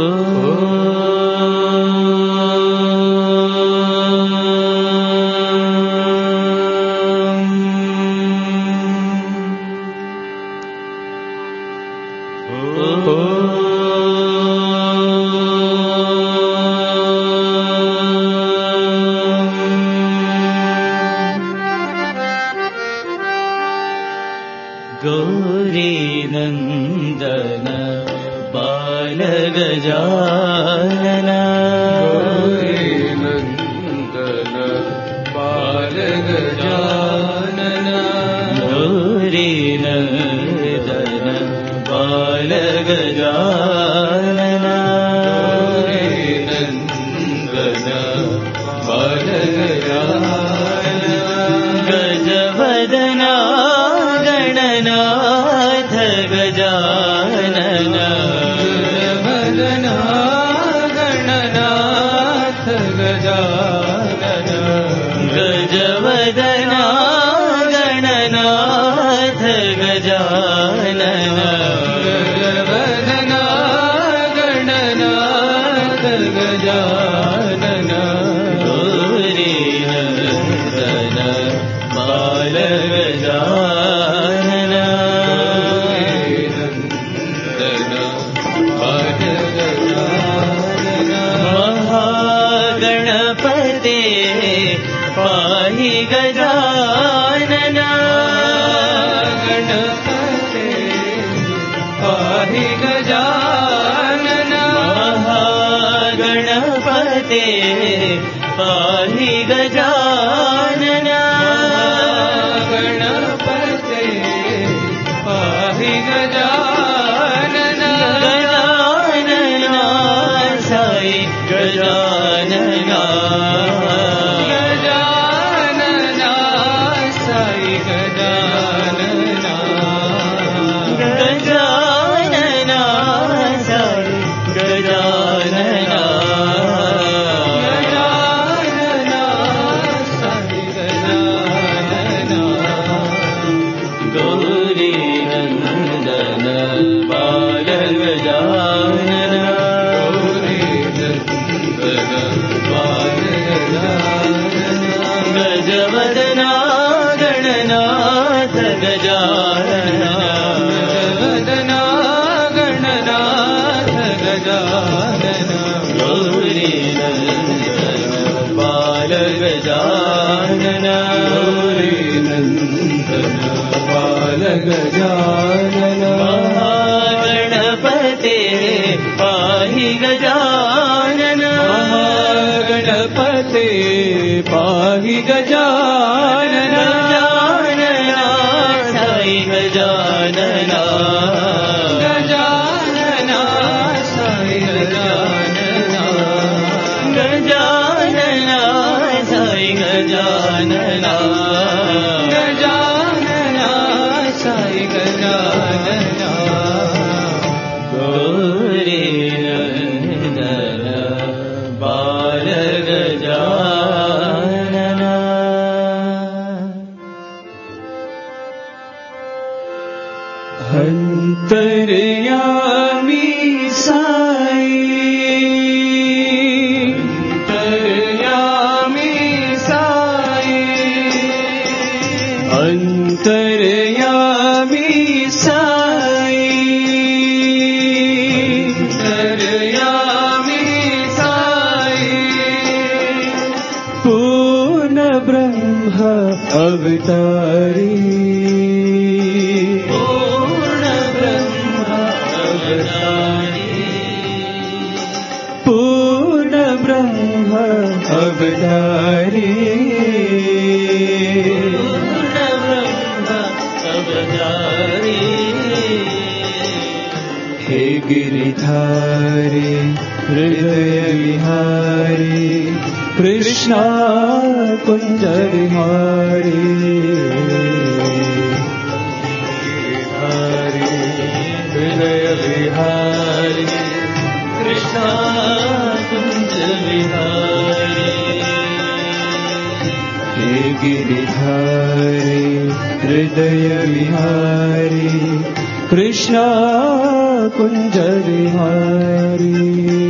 कृष्ण कुंज विहारी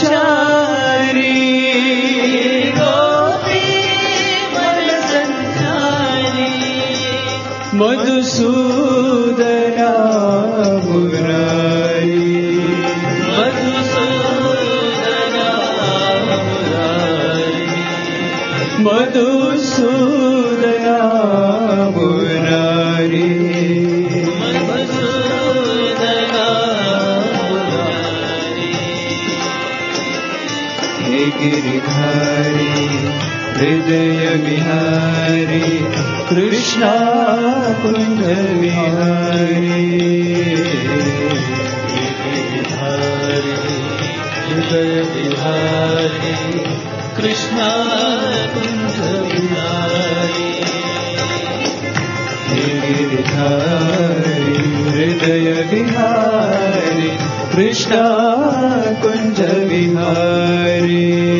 संचारी गोपी मन संचारी मधुसूदना मुरारी मधुसूदना मुरारी मधुसूदना मुरारी मधुसूदना मुरारी हे गिरिधारी हृदय विहारी कृष्णा कुंज विहारी हृदय विहारी कृष्णा कुंज विहारी गिरिधारी हृदय विहारी कृष्णा कुंज विहारी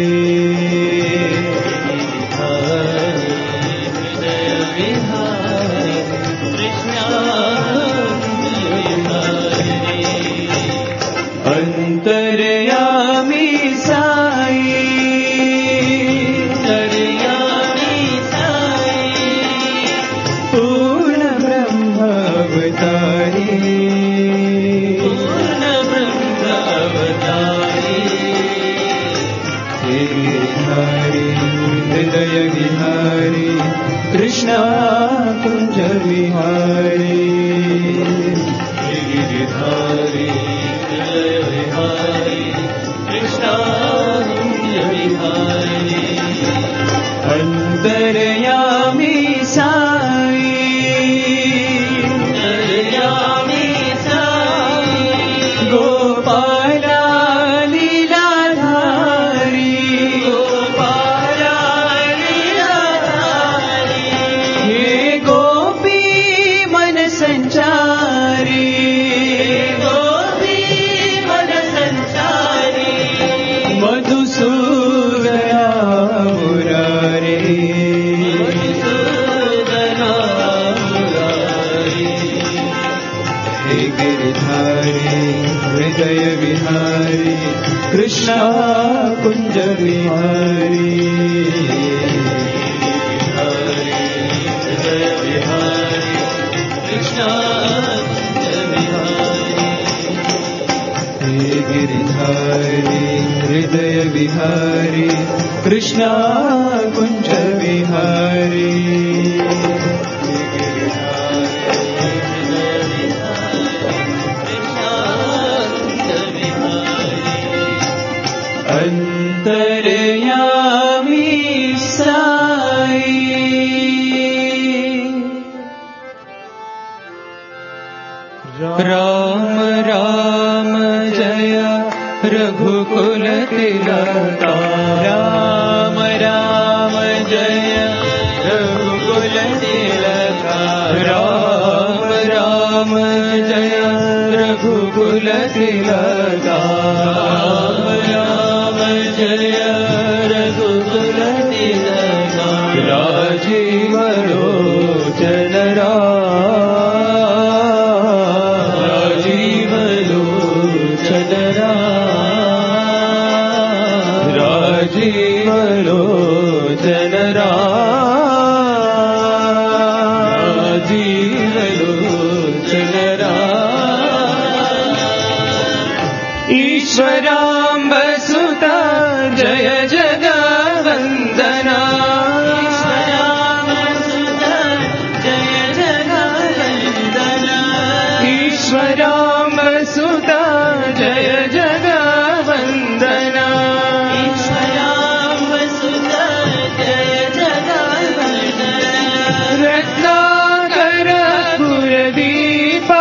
अंतर्यामी साई अंतर्यामी साई पूर्ण ब्रह्मावतारी पूर्ण ब्रह्मावतारी हे गिरिधारी हृदय विहारी कृष्णा कुंज विहारी हे गिरिधारी विहारी कृष्णा कुंज विहारी अंतर्यामी साई अंतर्यामी साई गोपाला लीलाधारी गोपाला लीलाधारी हे गोपी मन संचारी मधुसूदना मुरारी मधुसूदना मुरारी हे गिरिधारी हृदय विहारी कृष्णा कुंज विहारी हृदय विहारी कृष्णा कुंज विहारी हे गिरिधारी हृदय विहारी कृष्णा कुंज विहारी अंतर्यामी साई राम राम जय रघुकुल तिलका राम राम जय रघुकुल तिलका राम राम जय रघुकुल तिलका राम राम जय रघुकुल तिलका राजीव लोचन राजीव लोचन राजीव लोचन राजीव लोचन ईश्वराम्ब सुता जय जगवंदना ईश्वराम्ब सुता जय जगवंदना ईश्वराम्ब सुता जय जगवंदना रत्नाकर कुलदीपा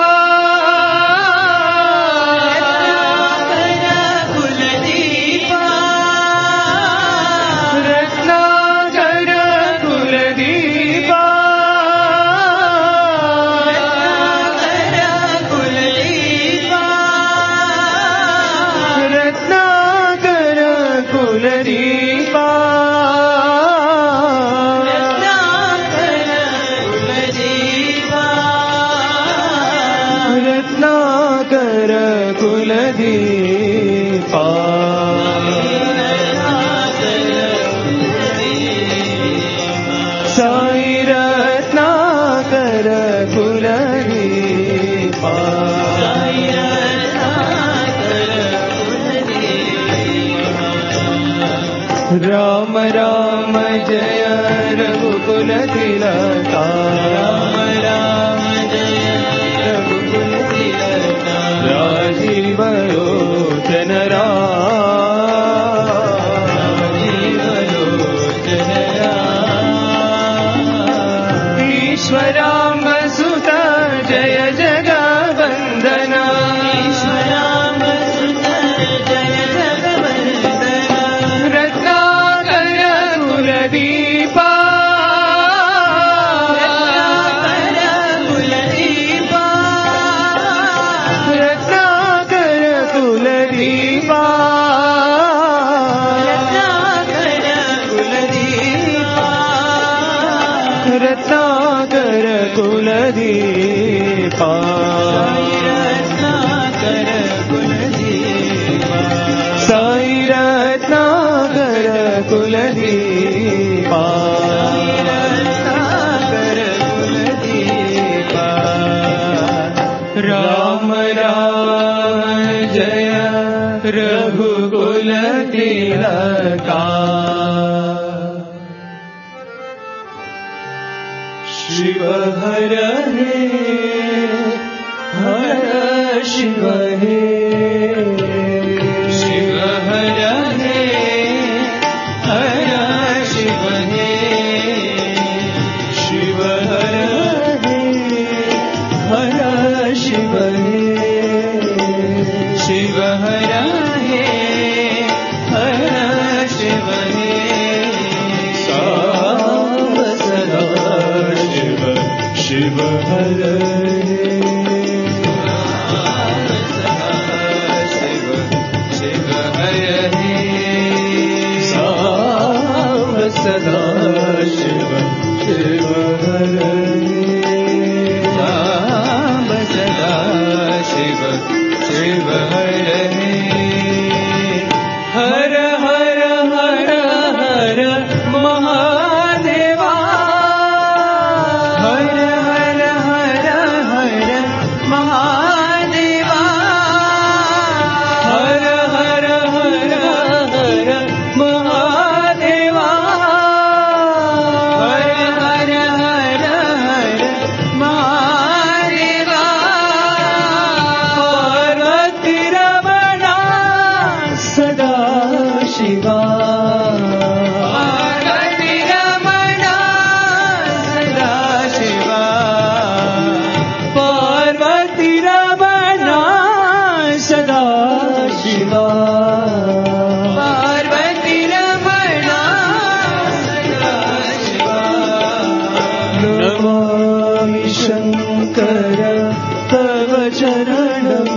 रत्नाकर कुलदीपा राम राम जय रघुकुल तिलका राम राम जय रघुकुल तिलका राजीव लोचन राजीव लोचन ईश्वराम सुत जय जगवंदना ईश्वराम सुत जय जगवंदना रत्नाकर कुलदीपा रत्नाकर कुलदीपा रत्नाकर कुलदीपा साई रत्नाकर कुलदीपा राम राम जय रघुकुल तिलका शिव हर हे हर शिव हे शिव हर हे हर शिव हे शिव हर हे हर शिव हे शिव हर हे हर शिव हे साम सदा शिव हर शिव हर साम सदा शिव शिव हर साम सदा शिव शिव हर हर हर हर हर महादेवा हर हर हर हर महादेवा हर हर हर हर महादेवा हर हर हर हर महादेवा पार्वती रमणा सदा शिवा पार्वती रमणा सदा शिवा पार्वती रमणा सदा शिवा पार्वती रमणा सदा शिवा नमामि शंकर तव चरणं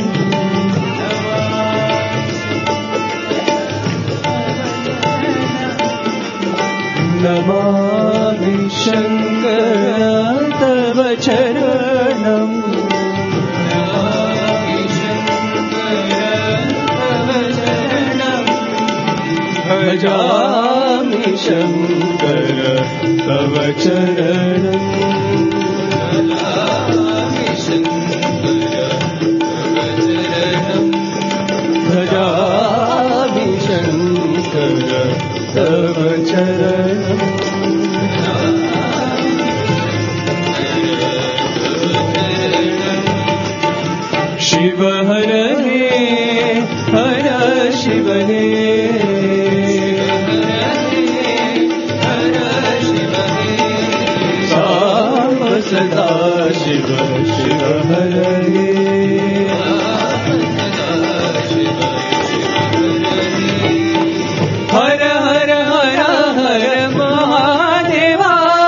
नमामि शंकर तव चरणं नमामि शंकर तव चरणं भजामि शंकर तव चरणं भजामि शंकर तव चरणं भजामि शंकर तव चरणं शिव हर हे हर शिव हे साम सदा शिव शिव हर हे हर हर हर हर महादेवा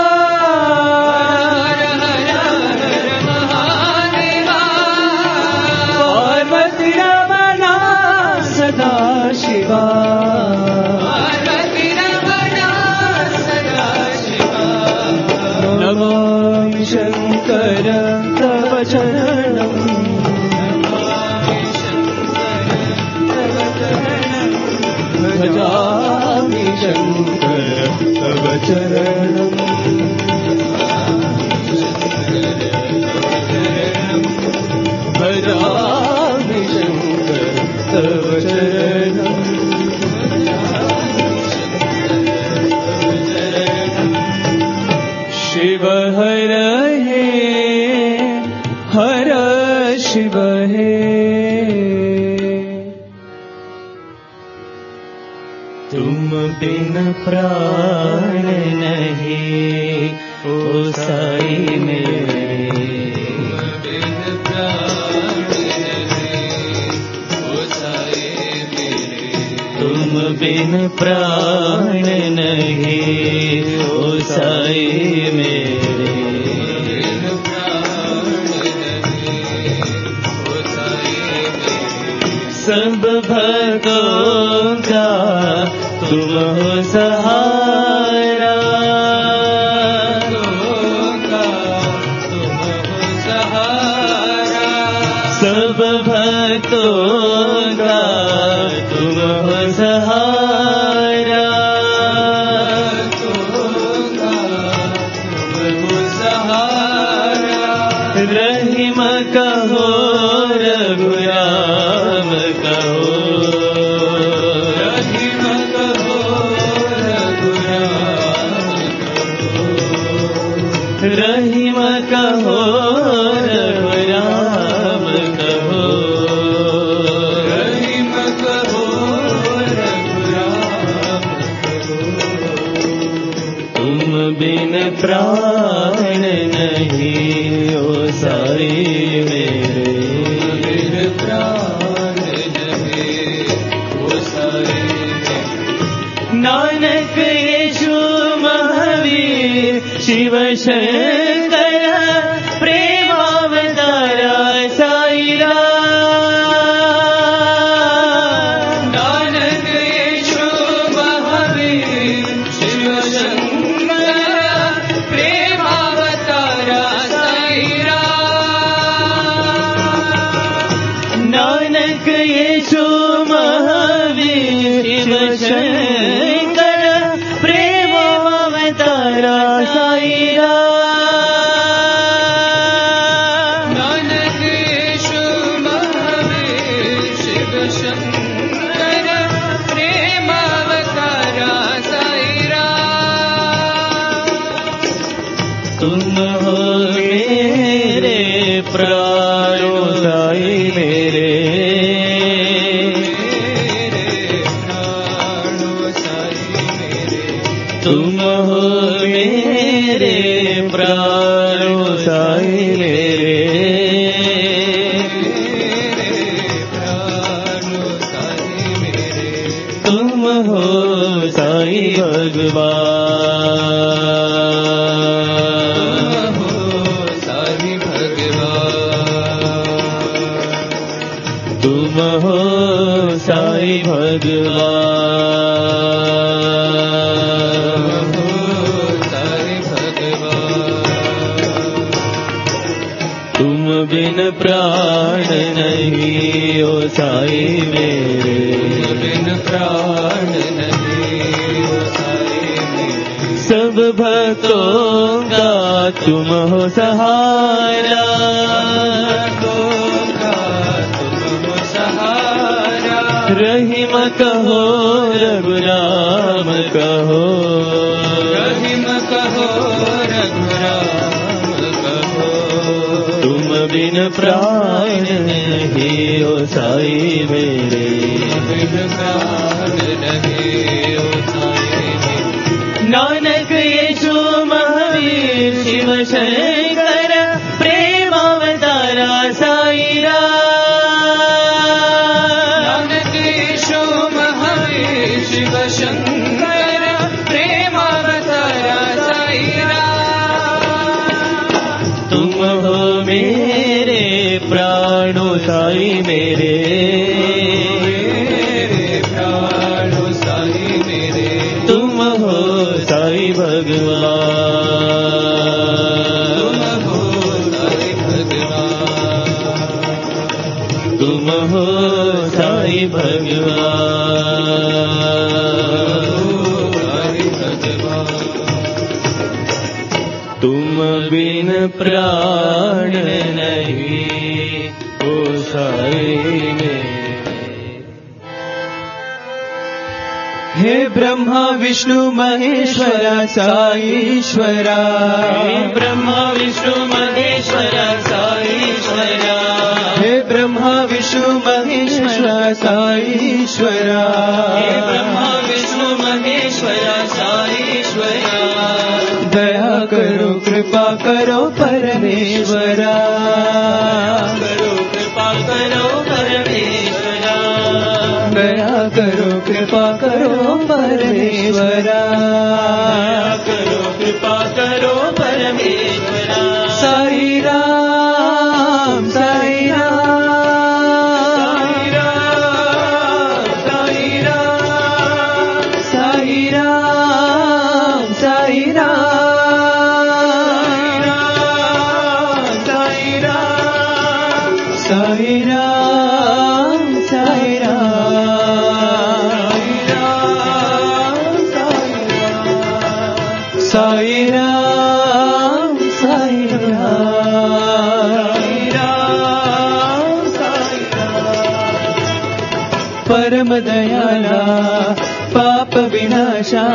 हर हर हर महादेवा पार्वती रमणा सदा शिवा पार्वती रमणा सदा शिवा नमामि शंकर तव चरणं भजामि शंकर तव चरणं भजामि शंकर तव चरणं तुम बिन प्राण नहीं ओ साई मेरे, बिन प्राण नहीं ओ साई मेरे, तुम बिन प्राण नहीं ओ साई मेरे, बिन प्राण नहीं ओ साई मेरे, सब भक्तों का तुम हो सहारा, सब भक्तों का तुम हो सहारा, रहीम कहो रघुराम कहो, रहीम कहो रघुराम कहो, रहीम कहो रघुराम कहो, रहीम कहो रघुराम कहो, तुम बिन प्राण नहीं ओ साई मेरे, बिन प्राण नहीं ओ साई मेरे, नानक यीशु महावीर शिव शंकर प्रेमावतारा साई राम, नानक यीशु महावीर शिव शंकर प्रेमावतारा साई राम, नानक यीशु महावीर शिव शंकर प्रेमावतारा साई राम, नानक यीशु महावीर शिव शंकर प्रेमावतारा साई राम, तुम हो मेरे प्राणों साई मेरे, प्राणों साई मेरे, तुम हो मेरे प्राणों साई मेरे, प्राणों साई मेरे, तुम हो साई भगवान, साई भगवान, तुम हो साई भगवान, साई भगवान, तुम बिन प्राण नहीं ओ साई मेरे, बिन प्राण नहीं ओ साई मेरे, सब भक्तों का तुम हो सहारा, रहीम कहो रघुराम कहो, रहीम कहो रघुराम कहो, तुम बिन प्राण नहीं ओ साई मेरे, बिन प्राण नहीं ओ साई मेरे, नानक यीशु महावीर शिव शंकर प्रेमावतारा साई राम, शिव शंकर प्रेमावतारा साई राम, तुम हो मेरे प्राणों साई मेरे, प्राणों साई मेरे, तुम हो साई भगवान, तुम हो साई भगवान, तुम हो साई भगवान, तुम बिन प्राण नहीं ओ साई मेरे, हे ब्रह्मा विष्णु महेश्वरा साईश्वरा, हे ब्रह्मा विष्णु महेश्वरा साईश्वरा, हे ब्रह्मा विष्णु महेश्वरा साईश्वरा, हे ब्रह्मा विष्णु कृपा करो परमेश्वरा, करो कृपा करो परमेश्वरा, दया करो कृपा करो परमेश्वरा, करो कृपा करो परमेश्वरा। साई राम साई राम साई राम साई राम साई राम साई राम साई राम साई राम साई राम साई राम परम दयाला पाप विनाशा,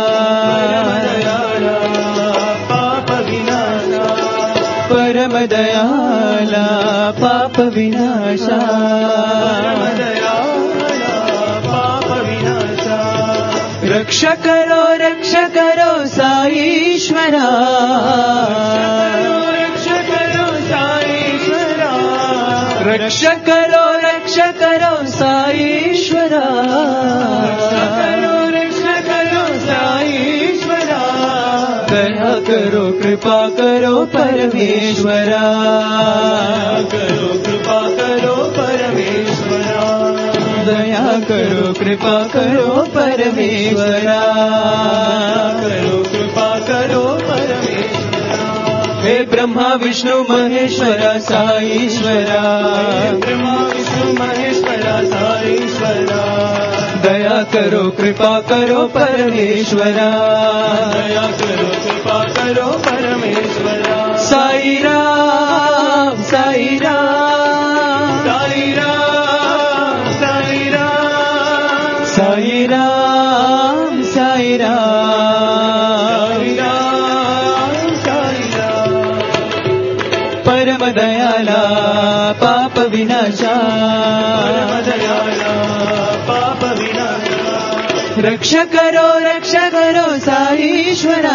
पाप विनाशा, परम दयाला पाप विनाशा, पाप विनाशा। रक्ष करो साईश्वरा, रक्ष करो साईश्वरा, रक्ष करो साईश्वरा, रक्ष करो साईश्वरा। दया करो कृपा करो परमेश्वरा, करो कृपा करो परमेश्वरा, दया करो कृपा करो परमेश्वरा, करो कृपा करो परमेश्वरा। हे ब्रह्मा विष्णु महेश्वरा साईश्वरा, ब्रह्मा विष्णु महेश्वरा साईश्वरा, दया करो कृपा करो परमेश्वरा, दया करो कृपा करो परमेश्वरा। साई राम साई राम साई राम साई राम साई राम साई राम साई राम परम दयाला पाप विनाशा, दयाला पाप विनाशा। रक्ष करो साईश्वरा,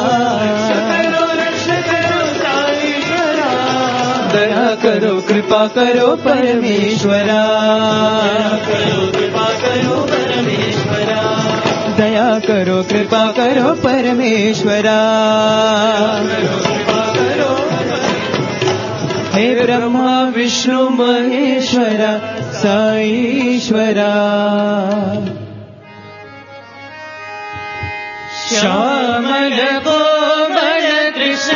रक्ष करो साईश्वरा, दया करो कृपा करो परमेश्वरा, करो कृपा करो परमेश्वरा, दया करो कृपा करो परमेश्वरा। करो कृपा करो। हे ब्रह्मा विष्णु महेश्वरा साईश्वरा, श्यामल कोमल कृष्ण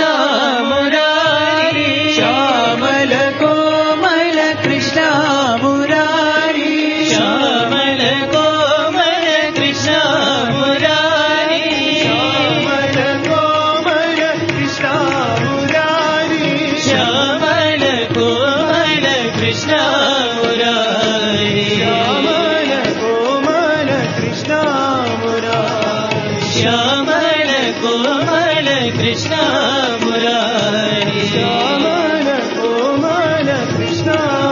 मुरारी, श्यामल कोमल कृष्ण मुरारी, श्यामल कोमल कृष्ण मुरारी, श्यामल कोमल कृष्ण मुरारी, श्यामल कोमल कृष्ण मुरारी, श्यामल कोमल कृष्ण मुरारी, श्यामल कोमल कृष्ण मुरारी, श्यामल कोमल कृष्ण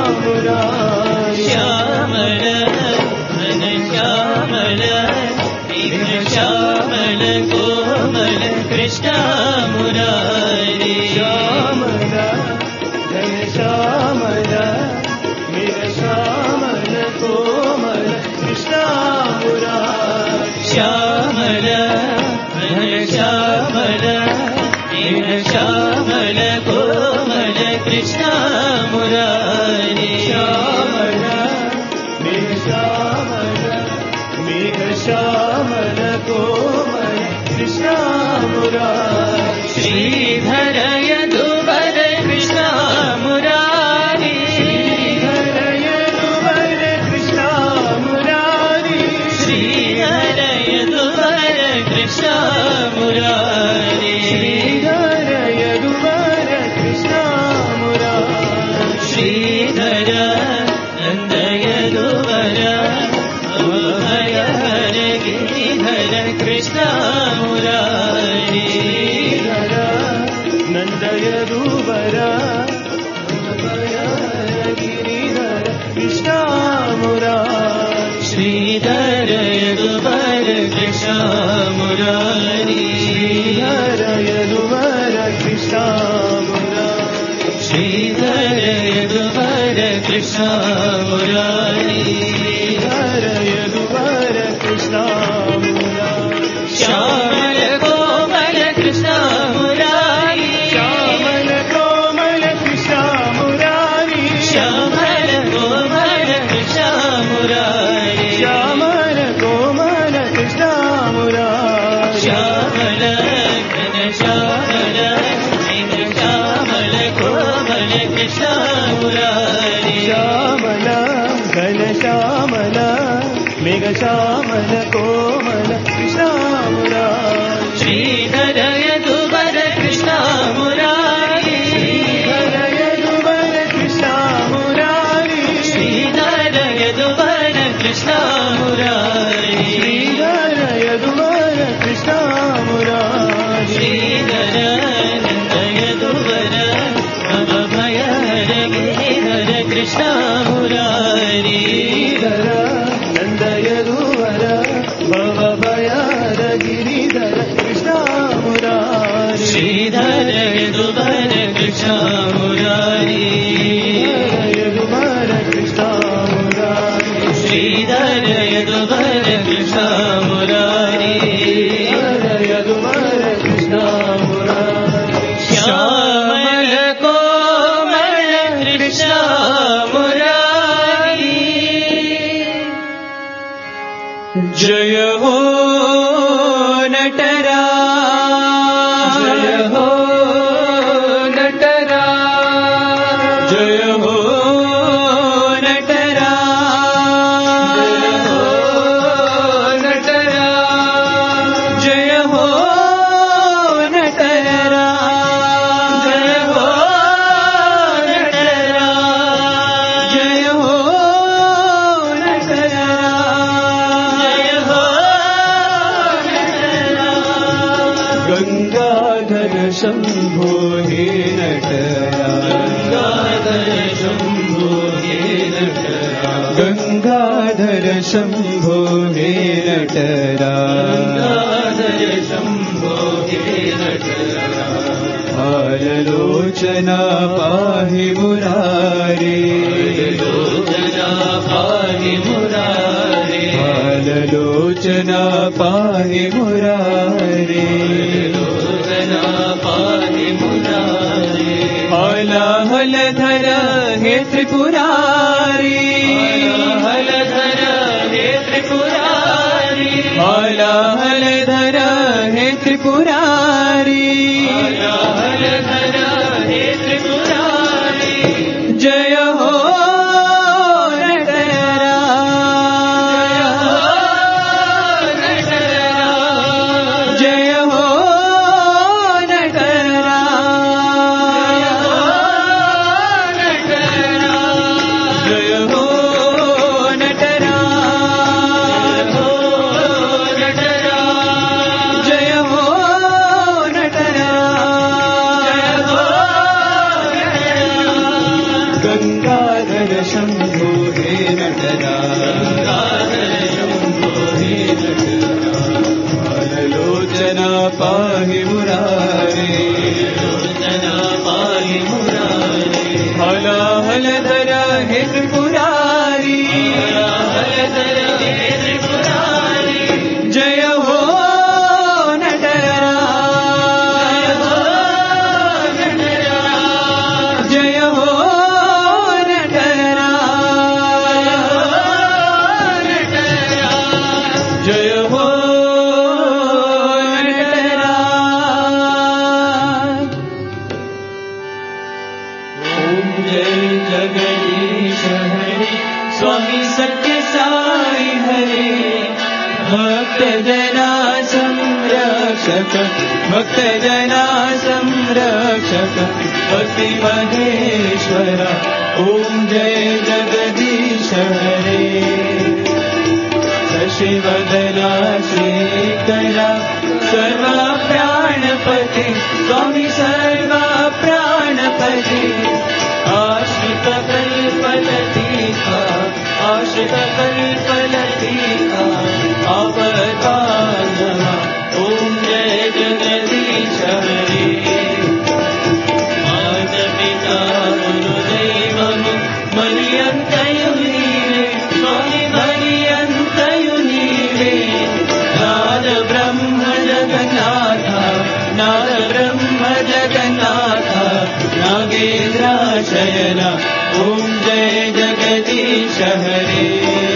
मुरारी, श्यामल घन श्यामल दीन श्यामल कोमल कृष्ण मुरारी, श्यामल घन श्यामल दीन श्यामल कोमल कृष्ण मुरारी, श्यामल घन श्यामल दीन श्यामल कोमल कृष्ण मुरारी, श्यामल मेघ श्यामल मेघ श्यामल कोमल कृष्ण मुरारी, श्रीधर यदुवर कृष्ण मुरारी, श्रीधर यदुवर कृष्ण मुरारी, श्रीधर यदुवर कृष्ण मुरारी, श्रीधर यदुवर कृष्ण मुरारी, श्रीधर नंद यदुवर अभय हर गिरिधर कृष्ण मुरारी, श्रीधर नंद यदुवर अभय हर गिरिधर कृष्ण मुरारी, श्रीधर यदुवर कृष्ण मुरारी, श्रीधर यदुवर कृष्ण कृष्ण मुरारी श्रीधर यदुवर कृष्ण मुरारी श्रीधर यदुवर कृष्ण मुरारी श्यामल कोमल कृष्ण मुरारी श्यामल कोमल कृष्ण मुरारी श्यामल कोमल कृष्ण मुरारी श्यामल कोमल कृष्ण मुरारी श्यामल घन श्यामल श्यामल कोमल कृष्ण मुरारी श्यामल घन श्यामल मेघ श्यामल कोमल कृष्ण मुरारी श्रीधर यदुवर कृष्ण मुरारी श्रीधर यदुवर कृष्ण मुरारी श्रीधर यदुवर कृष्ण मुरारी श्रीधर यदुवर कृष्ण मुरारी श्रीधर नंद यदुवर भवभयहर गिरिधर कृष्ण मुरारी श्रीधर नंद यदुवर भवभयहर गिरिधर कृष्ण मुरारी श्रीधर यदुवर कृष्ण मुरारी यदुवर कृष्ण मुरारी श्रीधर यदुवर कृष्ण मुरारी यदुवर कृष्ण मुरारी श्यामल कोमल कृष्ण मुरारी जय हो नटराज जय हो नटराज जय हो नटराज जय हो नटराज जय हो नटराज जय हो नटराज गंगाधर शंभो हे नटराज गंगाधर शंभो हे नटराज शंभो हे नटराज हाललोचना पाहि मुरारी लोचना पाहि मुरारी हाललोचना पाहि मुरारी लोचना पाहि मुरारी हालाहलधर हे त्रिपुरारी हलधर हे त्रिपुरारी हालाहलधर हे त्रिपुरारी हलधर हे त्रिपुरारी जय हो नटराज जय हो नटराज जय हो नटराज जय हो नटराज गंगाधर शंभो हे नटराज हाललोचना पाहि मुरारी लोचना पाहि मुरारी हालाहलधर हे त्रिपुरारी हलधर हे त्रिपुरारी जय हो नटराज जय हो नटराज जय हो नटराज ओम जय जगदीश हरे स्वामी सत्य साई हरे भक्त जना संरक्षक भक्त जना संरक्षक भक्ति महेश्वरा ओम जय जगदीश हरे शशिवदना श्रीकरा सर्वा प्राणपते स्वामी सर्वा प्राणपते आश्रित कल्पलतिका आश्रित कल्पलतिका आपदानः ओम जय जगदीश हरे नयन ॐ जय जगदीश हरे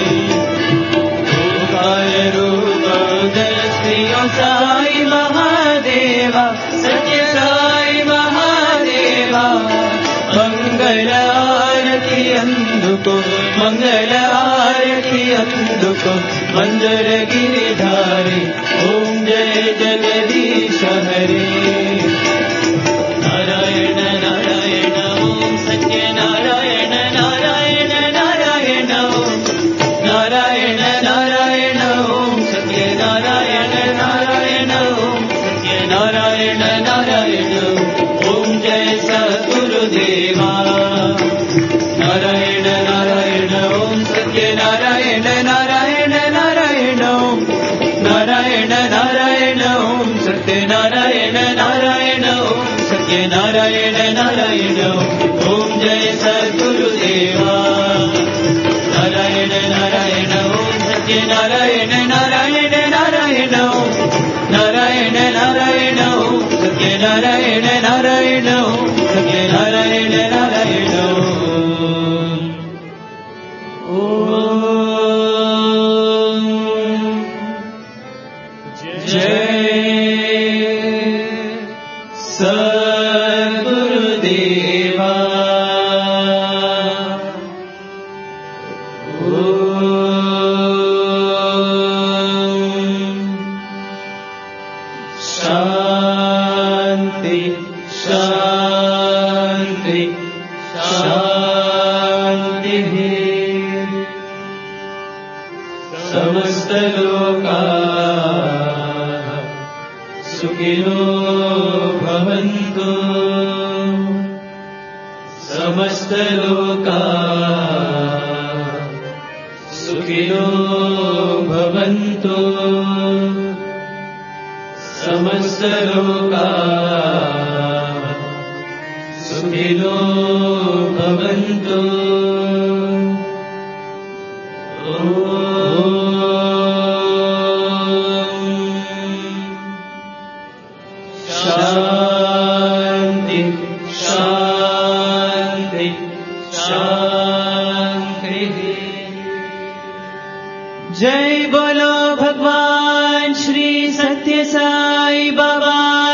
ओंकार रूप दृष्टि साई महादेवा सत्य साई महादेवा मंगल आरती अंदुको मंगल आरती अंदुको मंजर गिरिधारी ॐ जय जगदीश हरे नारायण नारायण ॐ सत्य नारायण नारायण नारायण नारायण नारायण ॐ सत्य नारायण नारायण ॐ सत्य नारायण नारायण ॐ जय सद्गुरुदेवा नारायण नारायण ॐ सत्य नारायण नारायण नारायण नारायण नारायण ॐ सत्य नारायण नारायण ॐ सत्य नारायण नारायण ॐ जय सद्गुरुदेवा नारायण नारायण ॐ सत्य नारायण नारायण नारायण नारायण नारायण ॐ सत्य नारायण नारायण सत्य नारायण नारायण जय बोलो भगवान श्री सत्य साई बाबा